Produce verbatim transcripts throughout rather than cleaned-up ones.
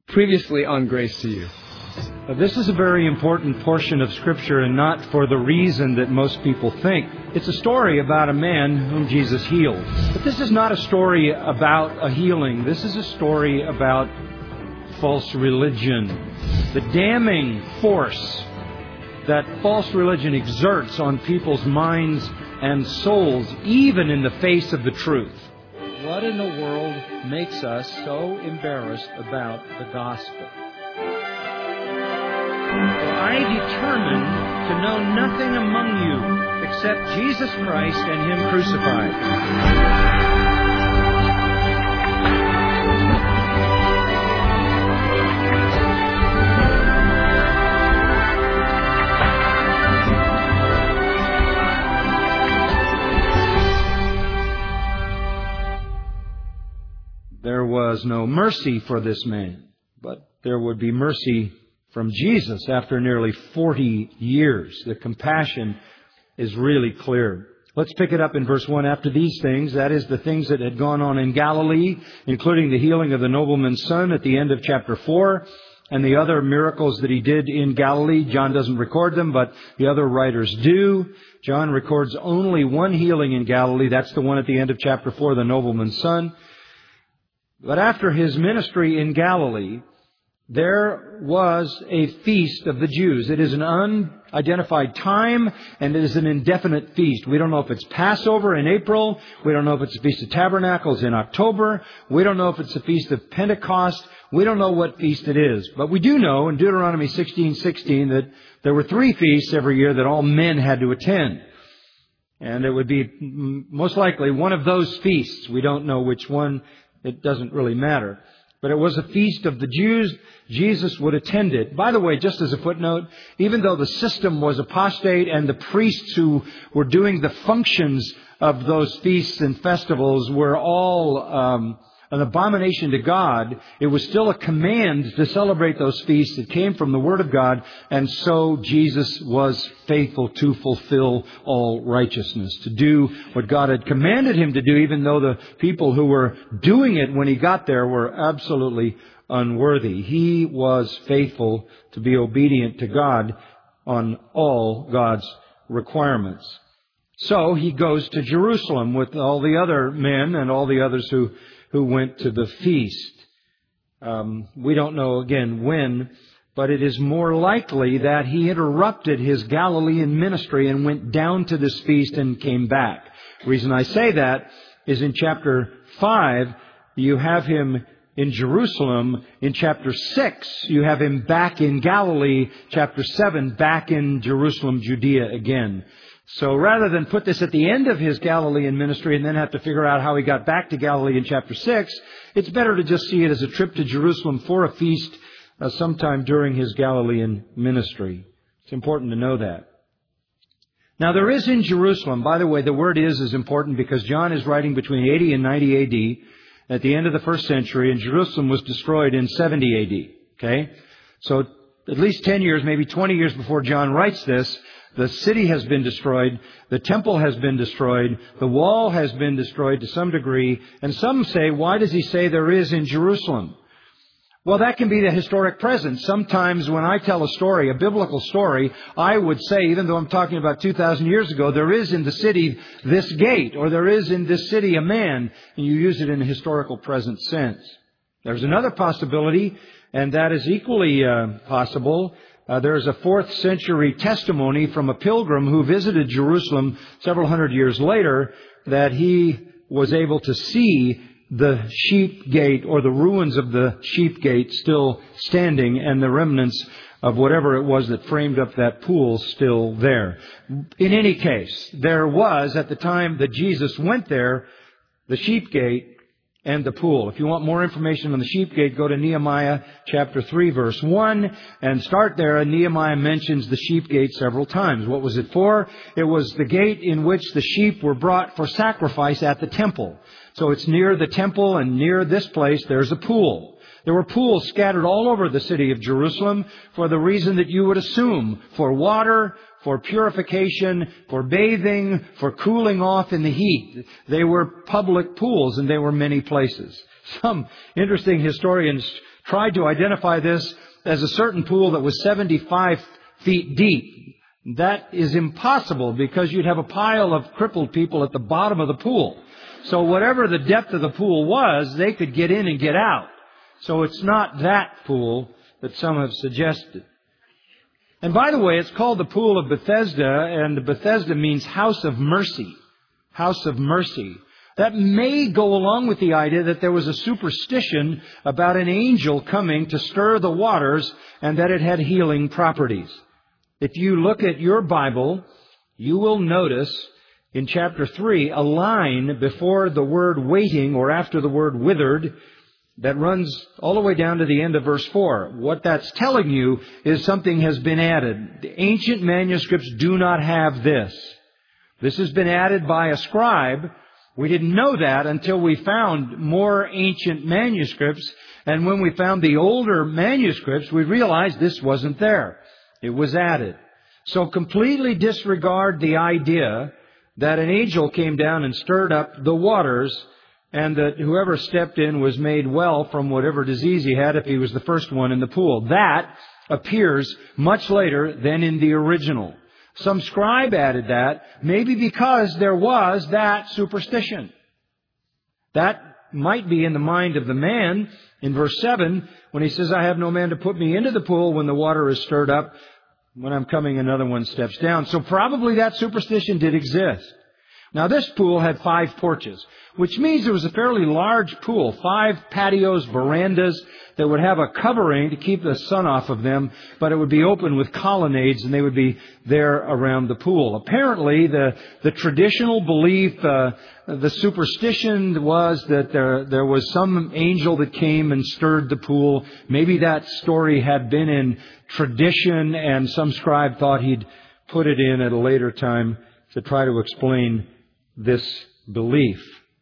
Previously on Grace to You. Now, this is a very important portion of Scripture, and not for the reason that most people think. It's a story about a man whom Jesus healed. But this is not a story about a healing. This is a story about false religion. The damning force that false religion exerts on people's minds and souls, even in the face of the truth. What in the world makes us so embarrassed about the gospel? I determined to know nothing among you except Jesus Christ and Him crucified. There was no mercy for this man, but there would be mercy from Jesus after nearly forty years. The compassion is really clear. Let's pick it up in verse one. After these things, that is the things that had gone on in Galilee, including the healing of the nobleman's son at the end of chapter four, and the other miracles that He did in Galilee. John doesn't record them, but the other writers do. John records only one healing in Galilee. That's the one at the end of chapter four, the nobleman's son. But after His ministry in Galilee, there was a feast of the Jews. It is an unidentified time, and it is an indefinite feast. We don't know if it's Passover in April. We don't know if it's the Feast of Tabernacles in October. We don't know if it's the Feast of Pentecost. We don't know what feast it is. But we do know in Deuteronomy sixteen sixteen that there were three feasts every year that all men had to attend. And it would be most likely one of those feasts. We don't know which one. It doesn't really matter. But it was a feast of the Jews. Jesus would attend it. By the way, just as a footnote, even though the system was apostate and the priests who were doing the functions of those feasts and festivals were all um, an abomination to God, it was still a command to celebrate those feasts that came from the Word of God. And so Jesus was faithful to fulfill all righteousness, to do what God had commanded Him to do, even though the people who were doing it when He got there were absolutely unworthy. He was faithful to be obedient to God on all God's requirements. So He goes to Jerusalem with all the other men and all the others who who went to the feast. Um, we don't know, again, when, but it is more likely that He interrupted His Galilean ministry and went down to this feast and came back. The reason I say that is in chapter five, you have Him in Jerusalem. In chapter six, you have Him back in Galilee. Chapter seven, back in Jerusalem, Judea again. So rather than put this at the end of His Galilean ministry and then have to figure out how He got back to Galilee in chapter six, it's better to just see it as a trip to Jerusalem for a feast uh, sometime during His Galilean ministry. It's important to know that. Now there is in Jerusalem, by the way, the word is is important because John is writing between eighty and ninety A D at the end of the first century, and Jerusalem was destroyed in seventy A D. Okay? So at least ten years, maybe twenty years before John writes this, the city has been destroyed, the temple has been destroyed, the wall has been destroyed to some degree, and some say, why does he say there is in Jerusalem? Well, that can be the historic present. Sometimes when I tell a story, a biblical story, I would say, even though I'm talking about two thousand years ago, there is in the city this gate, or there is in this city a man, and you use it in a historical present sense. There's another possibility, and that is equally uh, possible. Uh, there is a fourth century testimony from a pilgrim who visited Jerusalem several hundred years later that he was able to see the sheep gate or the ruins of the sheep gate still standing and the remnants of whatever it was that framed up that pool still there. In any case, there was, at the time that Jesus went there, the sheep gate and the pool. If you want more information on the sheep gate, go to Nehemiah chapter three, verse one, and start there. And Nehemiah mentions the sheep gate several times. What was it for? It was the gate in which the sheep were brought for sacrifice at the temple. So it's near the temple, and near this place there's a pool. There were pools scattered all over the city of Jerusalem for the reason that you would assume, for water, for purification, for bathing, for cooling off in the heat. They were public pools, and they were many places. Some interesting historians tried to identify this as a certain pool that was seventy-five feet deep. That is impossible because you'd have a pile of crippled people at the bottom of the pool. So whatever the depth of the pool was, they could get in and get out. So it's not that pool that some have suggested. And by the way, it's called the Pool of Bethesda, and Bethesda means house of mercy. House of mercy. That may go along with the idea that there was a superstition about an angel coming to stir the waters and that it had healing properties. If you look at your Bible, you will notice in chapter three a line before the word waiting or after the word withered that runs all the way down to the end of verse four. What that's telling you is something has been added. The ancient manuscripts do not have this. This has been added by a scribe. We didn't know that until we found more ancient manuscripts. And when we found the older manuscripts, we realized this wasn't there. It was added. So completely disregard the idea that an angel came down and stirred up the waters and that whoever stepped in was made well from whatever disease he had if he was the first one in the pool. That appears much later than in the original. Some scribe added that, maybe because there was that superstition. That might be in the mind of the man in verse seven when he says, I have no man to put me into the pool when the water is stirred up. When I'm coming, another one steps down. So probably that superstition did exist. Now this pool had five porches, which means it was a fairly large pool. Five patios, verandas that would have a covering to keep the sun off of them, but it would be open with colonnades and they would be there around the pool. Apparently the, the traditional belief, uh, the superstition was that there, there was some angel that came and stirred the pool. Maybe that story had been in tradition and some scribe thought he'd put it in at a later time to try to explain this belief.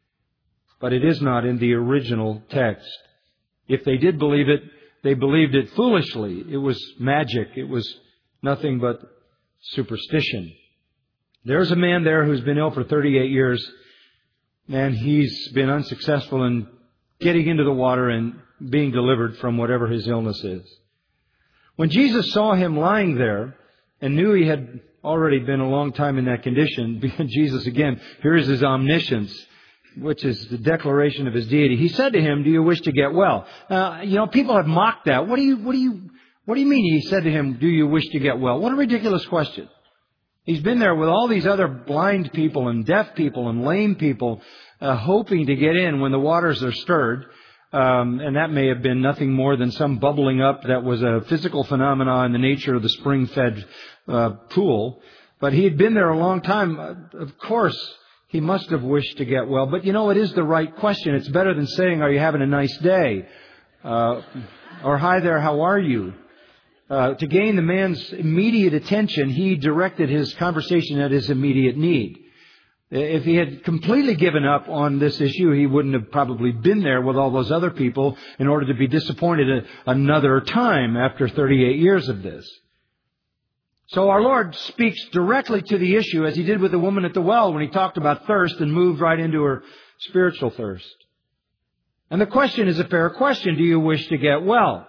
But it is not in the original text. If they did believe it, they believed it foolishly. It was magic. It was nothing but superstition. There's a man there who's been ill for thirty-eight years, and he's been unsuccessful in getting into the water and being delivered from whatever his illness is. When Jesus saw him lying there and knew he had already been a long time in that condition, Jesus again, here's his omniscience, which is the declaration of his deity. He said to him, do you wish to get well? Uh, you know, people have mocked that. What do you, what do you, what do you mean? He said to him, do you wish to get well? What a ridiculous question. He's been there with all these other blind people and deaf people and lame people, uh, hoping to get in when the waters are stirred. Um, and that may have been nothing more than some bubbling up that was a physical phenomenon in the nature of the spring-fed uh, pool. But he had been there a long time. Uh, of course, he must have wished to get well. But, you know, it is the right question. It's better than saying, are you having a nice day? Uh, or, hi there, how are you? Uh, to gain the man's immediate attention, he directed his conversation at his immediate need. If he had completely given up on this issue, he wouldn't have probably been there with all those other people in order to be disappointed another time after thirty-eight years of this. So our Lord speaks directly to the issue as he did with the woman at the well when he talked about thirst and moved right into her spiritual thirst. And the question is a fair question. Do you wish to get well?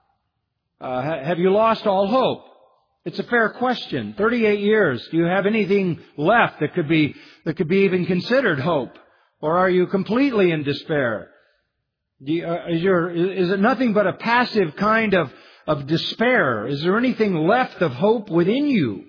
Uh, have you lost all hope? It's a fair question. thirty-eight years. Do you have anything left that could be, that could be even considered hope? Or are you completely in despair? Do you, uh, is your, is it nothing but a passive kind of, of despair? Is there anything left of hope within you?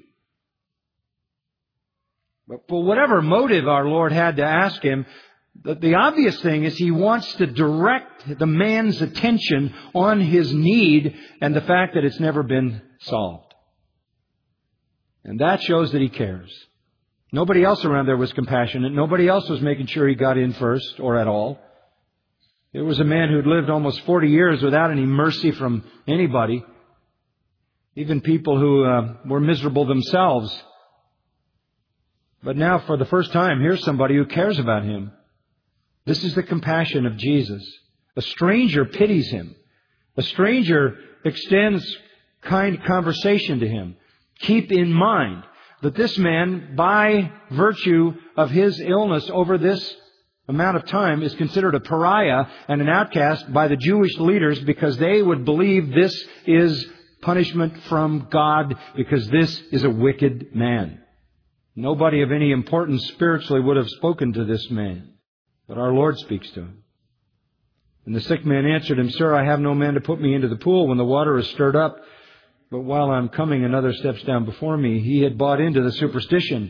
But for whatever motive our Lord had to ask him, the, the obvious thing is he wants to direct the man's attention on his need and the fact that it's never been solved. And that shows that he cares. Nobody else around there was compassionate. Nobody else was making sure he got in first or at all. It was a man who'd lived almost forty years without any mercy from anybody. Even people who uh, were miserable themselves. But now for the first time, here's somebody who cares about him. This is the compassion of Jesus. A stranger pities him. A stranger extends kind conversation to him. Keep in mind that this man, by virtue of his illness over this amount of time is considered a pariah and an outcast by the Jewish leaders because they would believe this is punishment from God because this is a wicked man. Nobody of any importance spiritually would have spoken to this man, but our Lord speaks to him. And the sick man answered him, Sir, I have no man to put me into the pool when the water is stirred up. But while I'm coming, another steps down before me. He had bought into the superstition.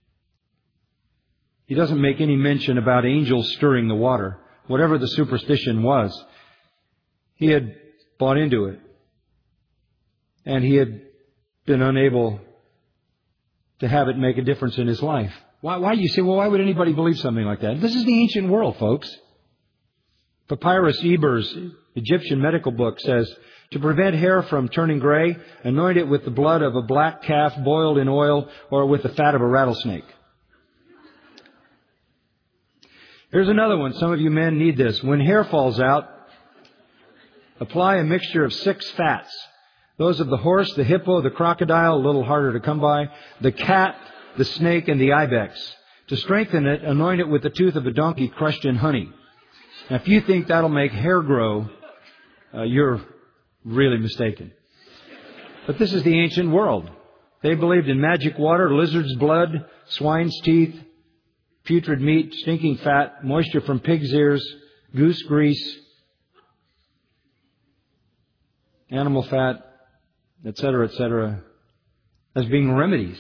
He doesn't make any mention about angels stirring the water. Whatever the superstition was, he had bought into it. And he had been unable to have it make a difference in his life. Why, why do you say, well, why would anybody believe something like that? This is the ancient world, folks. Papyrus Eber's Egyptian medical book says, to prevent hair from turning gray, anoint it with the blood of a black calf boiled in oil or with the fat of a rattlesnake. Here's another one. Some of you men need this. When hair falls out, apply a mixture of six fats. Those of the horse, the hippo, the crocodile, a little harder to come by, the cat, the snake, and the ibex. To strengthen it, anoint it with the tooth of a donkey crushed in honey. Now, if you think that'll make hair grow, uh, you're really mistaken. But this is the ancient world. They believed in magic water, lizard's blood, swine's teeth, putrid meat, stinking fat, moisture from pig's ears, goose grease, animal fat, et cetera, et cetera, as being remedies.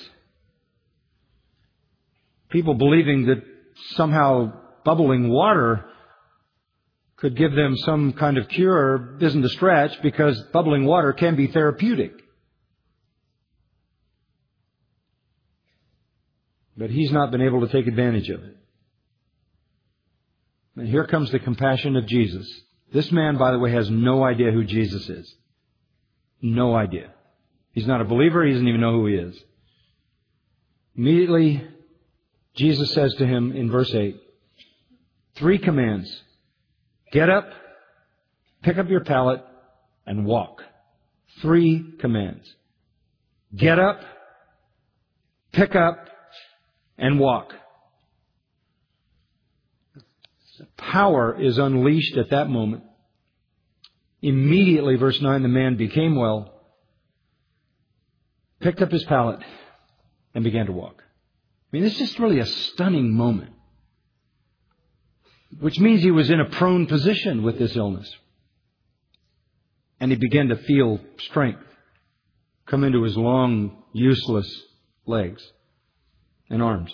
People believing that somehow bubbling water could give them some kind of cure isn't a stretch because bubbling water can be therapeutic. But he's not been able to take advantage of it. And here comes the compassion of Jesus. This man, by the way, has no idea who Jesus is. No idea. He's not a believer. He doesn't even know who he is. Immediately, Jesus says to him in verse eight, three commands. Get up, pick up your pallet, and walk. Three commands. Get up, pick up, and walk. Power is unleashed at that moment. Immediately, verse nine, the man became well, picked up his pallet, and began to walk. I mean, this is just really a stunning moment. Which means he was in a prone position with this illness. And he began to feel strength come into his long, useless legs and arms.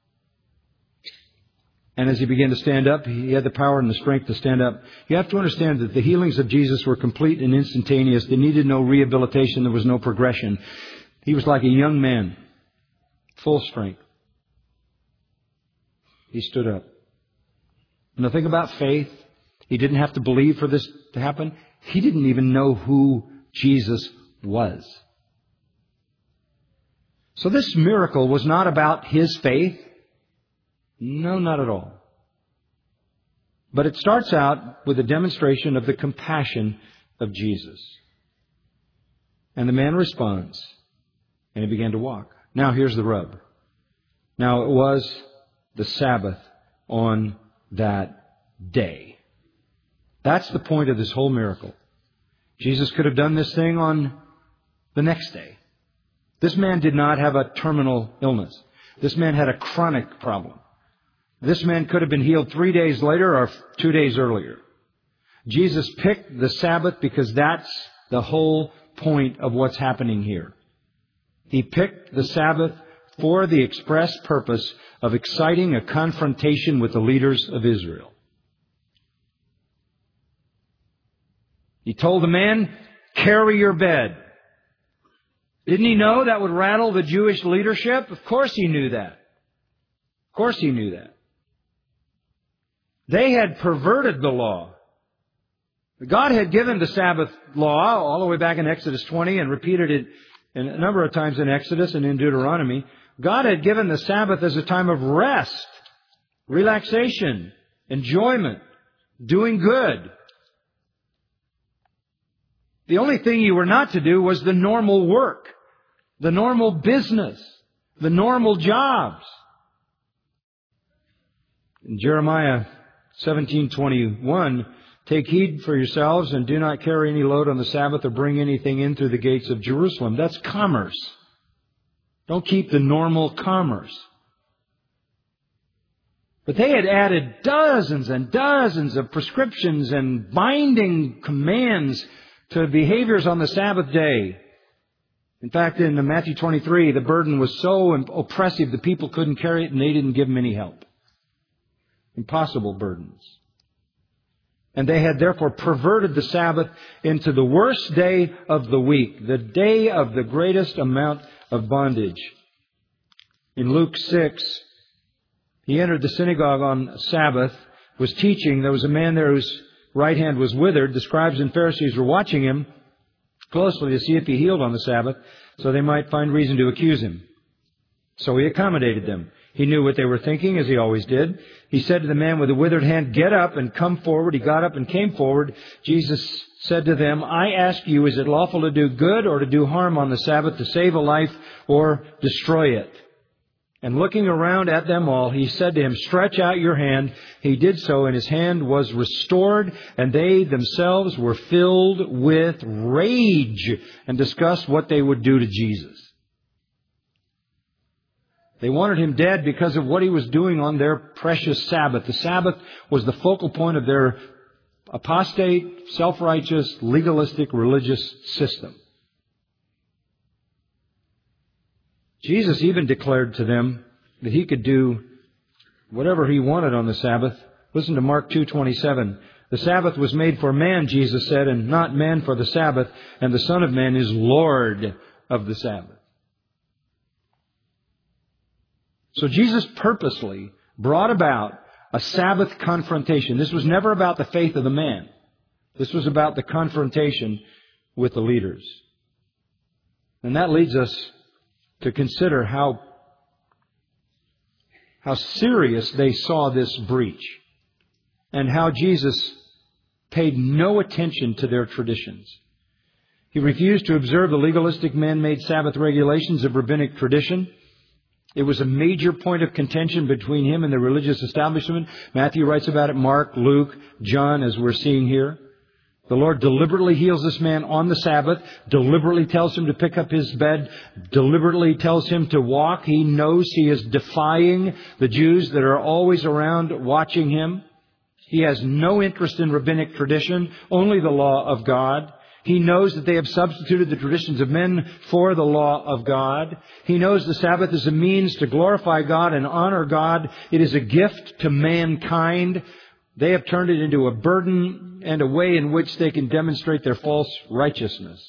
And as he began to stand up, he had the power and the strength to stand up. You have to understand that the healings of Jesus were complete and instantaneous. They needed no rehabilitation. There was no progression. He was like a young man, full strength. He stood up. Now think about faith. He didn't have to believe for this to happen. He didn't even know who Jesus was. So this miracle was not about his faith. No, not at all. But it starts out with a demonstration of the compassion of Jesus. And the man responds, and he began to walk. Now here's the rub. Now it was the Sabbath on that day. That's the point of this whole miracle. Jesus could have done this thing on the next day. This man did not have a terminal illness. This man had a chronic problem. This man could have been healed three days later or two days earlier. Jesus picked the Sabbath because that's the whole point of what's happening here. He picked the Sabbath for the express purpose of exciting a confrontation with the leaders of Israel. He told the man, carry your bed. Didn't he know that would rattle the Jewish leadership? Of course he knew that. Of course he knew that. They had perverted the law. God had given the Sabbath law all the way back in Exodus twenty and repeated it a number of times in Exodus and in Deuteronomy. God had given the Sabbath as a time of rest, relaxation, enjoyment, doing good. The only thing you were not to do was the normal work, the normal business, the normal jobs. In Jeremiah seventeen twenty-one, take heed for yourselves and do not carry any load on the Sabbath or bring anything in through the gates of Jerusalem. That's commerce. Don't keep the normal commerce. But they had added dozens and dozens of prescriptions and binding commands to behaviors on the Sabbath day. In fact, in Matthew twenty-three, the burden was so oppressive the people couldn't carry it and they didn't give them any help. Impossible burdens. And they had therefore perverted the Sabbath into the worst day of the week, the day of the greatest amount of bondage. In Luke six, he entered the synagogue on Sabbath, was teaching. There was a man there whose right hand was withered. The scribes and Pharisees were watching him closely to see if he healed on the Sabbath, so they might find reason to accuse him. So he accommodated them. He knew what they were thinking, as he always did. He said to the man with the withered hand, "Get up and come forward." He got up and came forward. Jesus said to them, "I ask you, is it lawful to do good or to do harm on the Sabbath, to save a life or destroy it?" And looking around at them all, he said to him, "Stretch out your hand." He did so, and his hand was restored, and they themselves were filled with rage and discussed what they would do to Jesus. They wanted him dead because of what he was doing on their precious Sabbath. The Sabbath was the focal point of their apostate, self-righteous, legalistic religious system. Jesus even declared to them that he could do whatever he wanted on the Sabbath. Listen to Mark two twenty-seven. The Sabbath was made for man, Jesus said, and not man for the Sabbath, and the Son of Man is Lord of the Sabbath. So Jesus purposely brought about a Sabbath confrontation. This was never about the faith of the man. This was about the confrontation with the leaders. And that leads us to consider how, how serious they saw this breach and how Jesus paid no attention to their traditions. He refused to observe the legalistic man-made Sabbath regulations of rabbinic tradition. It was a major point of contention between him and the religious establishment. Matthew writes about it, Mark, Luke, John, as we're seeing here. The Lord deliberately heals this man on the Sabbath, deliberately tells him to pick up his bed, deliberately tells him to walk. He knows he is defying the Jews that are always around watching him. He has no interest in rabbinic tradition, only the law of God. He knows that they have substituted the traditions of men for the law of God. He knows the Sabbath is a means to glorify God and honor God. It is a gift to mankind. They have turned it into a burden and a way in which they can demonstrate their false righteousness.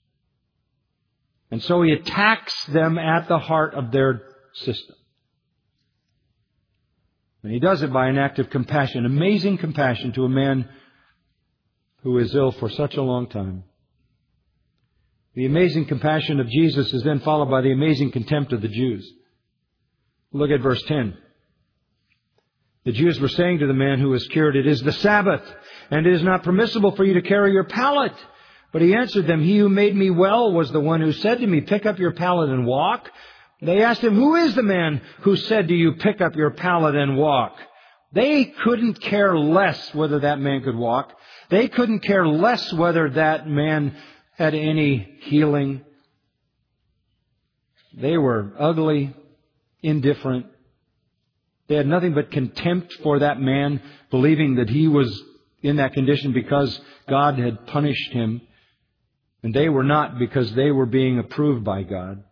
And so he attacks them at the heart of their system. And he does it by an act of compassion, amazing compassion to a man who is ill for such a long time. The amazing compassion of Jesus is then followed by the amazing contempt of the Jews. Look at verse ten. The Jews were saying to the man who was cured, "It is the Sabbath, and it is not permissible for you to carry your pallet." But he answered them, "He who made me well was the one who said to me, 'Pick up your pallet and walk.'" They asked him, "Who is the man who said to you, 'Pick up your pallet and walk'?" They couldn't care less whether that man could walk. They couldn't care less whether that man had any healing. They were ugly, indifferent. They had nothing but contempt for that man, believing that he was in that condition because God had punished him. And they were not, because they were being approved by God.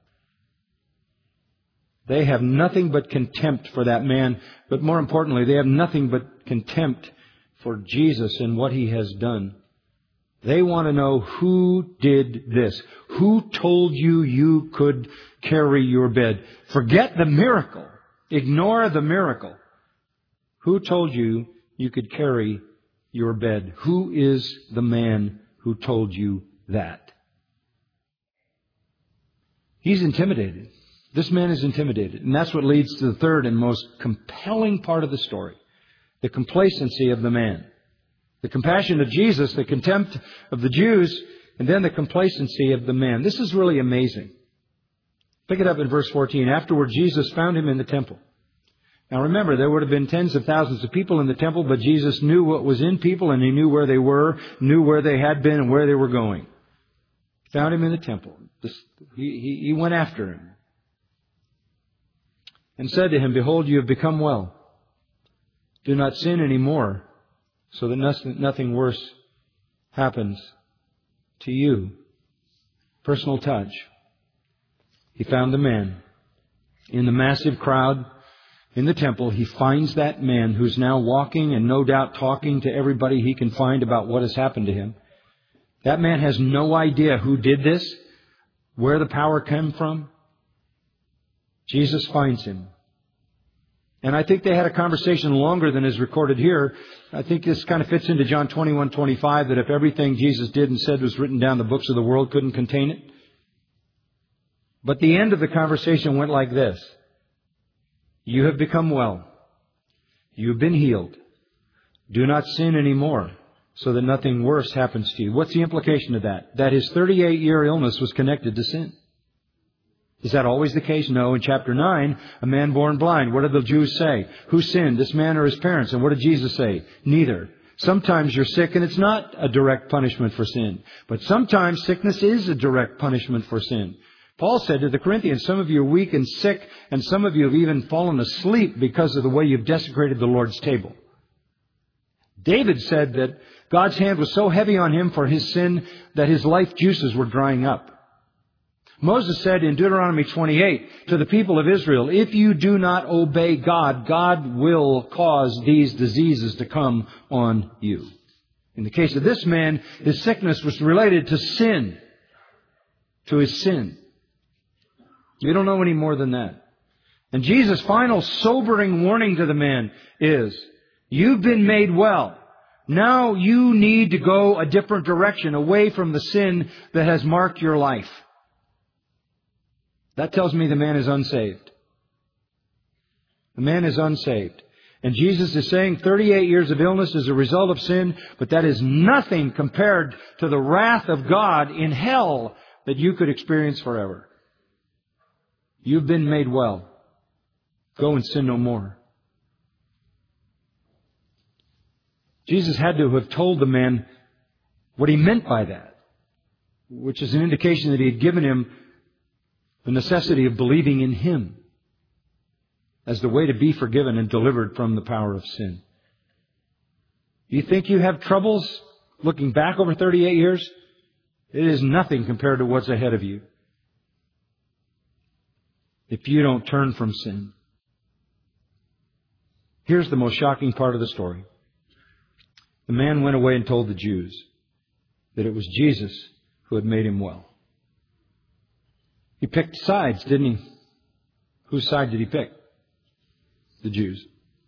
They have nothing but contempt for that man. But more importantly, they have nothing but contempt for Jesus and what he has done. They want to know, who did this? Who told you you could carry your bed? Forget the miracle. Ignore the miracle. Who told you you could carry your bed? Who is the man who told you that? He's intimidated. This man is intimidated. And that's what leads to the third and most compelling part of the story. The complacency of the man. The compassion of Jesus, the contempt of the Jews, and then the complacency of the man. This is really amazing. Pick it up in verse fourteen. Afterward, Jesus found him in the temple, Now remember, there would have been tens of thousands of people in the temple, but Jesus knew what was in people, and He knew where they were, knew where they had been, and where they were going. Found Him in the temple. He, he, he went after Him and said to him, "Behold, you have become well. Do not sin any more, so that nothing, nothing worse happens to you." Personal touch. He found the man. In the massive crowd in the temple, He finds that man who's now walking and no doubt talking to everybody he can find about what has happened to him. That man has no idea who did this, where the power came from. Jesus finds him. And I think they had a conversation longer than is recorded here. I think this kind of fits into John twenty-one twenty-five, that if everything Jesus did and said was written down, the books of the world couldn't contain it. But the end of the conversation went like this: "You have become well. You have been healed. Do not sin anymore, so that nothing worse happens to you." What's the implication of that? That his thirty-eight-year illness was connected to sin. Is that always the case? No. In chapter nine, a man born blind. What did the Jews say? Who sinned, this man or his parents? And what did Jesus say? Neither. Sometimes you're sick and it's not a direct punishment for sin. But sometimes sickness is a direct punishment for sin. Paul said to the Corinthians, "Some of you are weak and sick, and some of you have even fallen asleep because of the way you've desecrated the Lord's table." David said that God's hand was so heavy on him for his sin that his life juices were drying up. Moses said in Deuteronomy twenty-eight to the people of Israel, "If you do not obey God, God will cause these diseases to come on you." In the case of this man, his sickness was related to sin, to his sin. We don't know any more than that. And Jesus' final sobering warning to the man is, "You've been made well. Now you need to go a different direction, away from the sin that has marked your life." That tells me the man is unsaved. The man is unsaved. And Jesus is saying thirty-eight years of illness is a result of sin, but that is nothing compared to the wrath of God in hell that you could experience forever. You've been made well. Go and sin no more. Jesus had to have told the man what He meant by that, which is an indication that He had given him the necessity of believing in Him as the way to be forgiven and delivered from the power of sin. Do you think you have troubles looking back over thirty-eight years? It is nothing compared to what's ahead of you if you don't turn from sin. Here's the most shocking part of the story. The man went away and told the Jews that it was Jesus who had made him well. He picked sides, didn't he? Whose side did he pick? The Jews.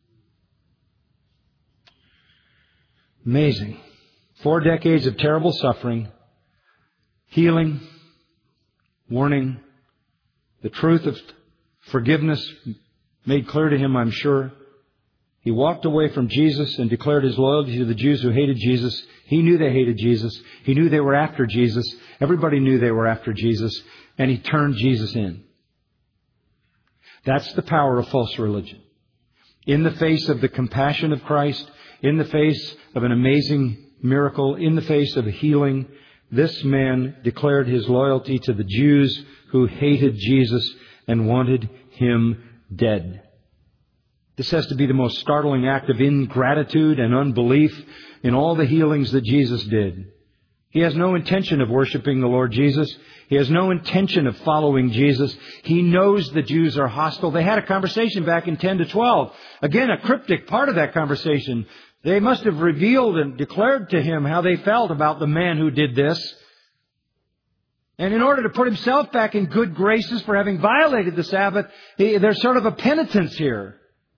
Amazing. Four decades of terrible suffering, healing, warning, the truth of forgiveness made clear to him, I'm sure. He walked away from Jesus and declared his loyalty to the Jews who hated Jesus. He knew they hated Jesus. He knew they were after Jesus. Everybody knew they were after Jesus. And he turned Jesus in. That's the power of false religion. In the face of the compassion of Christ, in the face of an amazing miracle, in the face of healing, this man declared his loyalty to the Jews who hated Jesus and wanted Him dead. This has to be the most startling act of ingratitude and unbelief in all the healings that Jesus did. He has no intention of worshiping the Lord Jesus. He has no intention of following Jesus. He knows the Jews are hostile. They had a conversation back in ten to twelve. Again, a cryptic part of that conversation. They must have revealed and declared to him how they felt about the man who did this. And in order to put himself back in good graces for having violated the Sabbath, he, there's sort of a penitence here.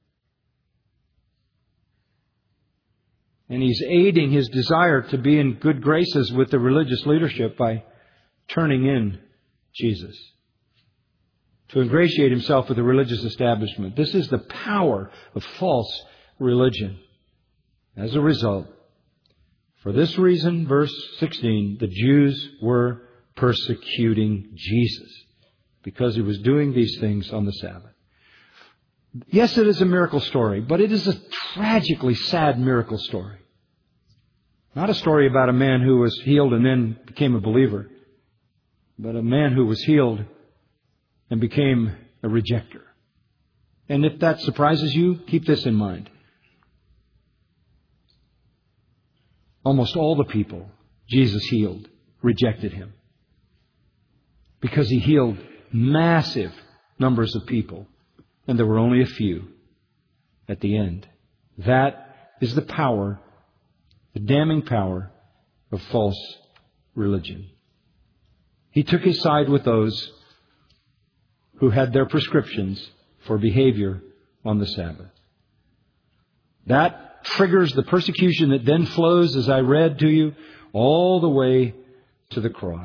And he's aiding his desire to be in good graces with the religious leadership by turning in Jesus, to ingratiate himself with the religious establishment. This is the power of false religion. As a result, for this reason, verse sixteen, the Jews were persecuting Jesus because He was doing these things on the Sabbath. Yes, it is a miracle story, but it is a tragically sad miracle story. Not a story about a man who was healed and then became a believer, but a man who was healed and became a rejecter. And if that surprises you, keep this in mind. Almost all the people Jesus healed rejected Him, because He healed massive numbers of people, and there were only a few at the end. That is the power, the damning power of false religion. He took His side with those who had their prescriptions for behavior on the Sabbath. That triggers the persecution that then flows, as I read to you, all the way to the cross.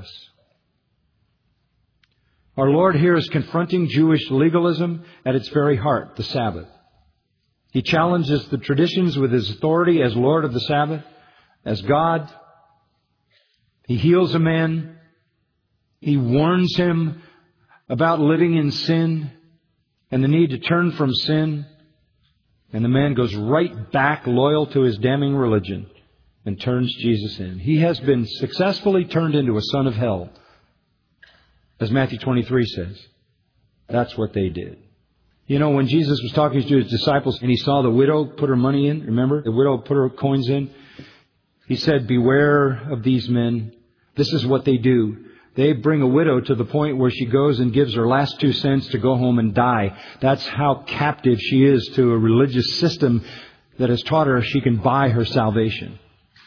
Our Lord here is confronting Jewish legalism at its very heart, the Sabbath. He challenges the traditions with His authority as Lord of the Sabbath, as God. He heals a man. He warns him about living in sin and the need to turn from sin. And the man goes right back, loyal to his damning religion, and turns Jesus in. He has been successfully turned into a son of hell, as Matthew twenty-three says. That's what they did. You know, when Jesus was talking to His disciples and He saw the widow put her money in, remember? The widow put her coins in. He said, beware of these men. This is what they do. They bring a widow to the point where she goes and gives her last two cents to go home and die. That's how captive she is to a religious system that has taught her she can buy her salvation.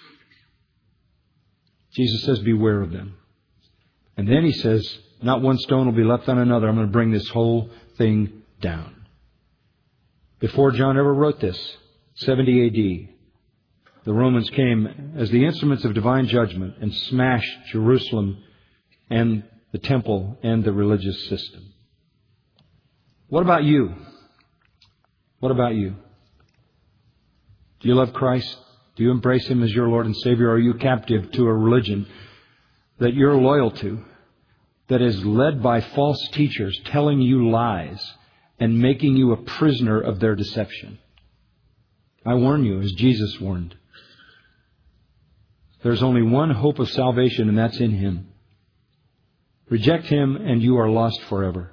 Jesus says, beware of them. And then He says, not one stone will be left on another. I'm going to bring this whole thing down. Before John ever wrote this, seventy A D, the Romans came as the instruments of divine judgment and smashed Jerusalem and the temple and the religious system. What about you? What about you? Do you love Christ? Do you embrace Him as your Lord and Savior? Or are you captive to a religion that you're loyal to, that is led by false teachers telling you lies and making you a prisoner of their deception? I warn you, as Jesus warned. There's only one hope of salvation, and that's in Him. Reject Him and you are lost forever.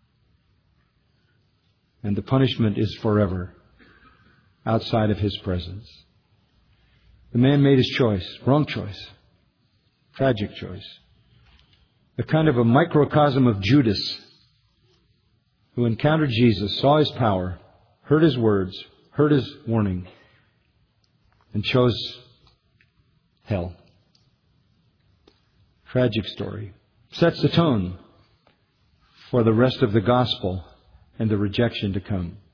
And the punishment is forever outside of His presence. The man made his choice. Wrong choice. Tragic choice. A kind of a microcosm of Judas, who encountered Jesus, saw His power, heard His words, heard His warning, and chose hell. Tragic story. Sets the tone for the rest of the gospel and the rejection to come.